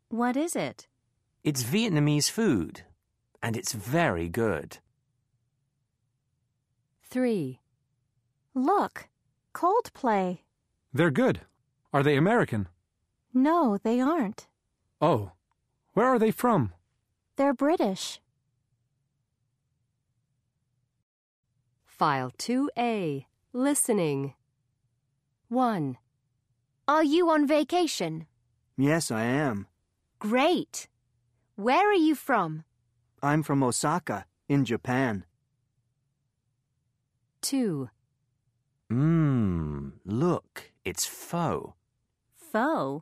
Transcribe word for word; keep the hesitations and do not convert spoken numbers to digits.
What is it? It's Vietnamese food, and it's very good. Three. Look, Coldplay. They're good. Are they American? No, they aren't. Oh, where are they from? They're British. File two A. Listening. one. Are you on vacation? Yes, I am. Great. Where are you from? I'm from Osaka, in Japan. two. Mmm, look, it's pho. Pho?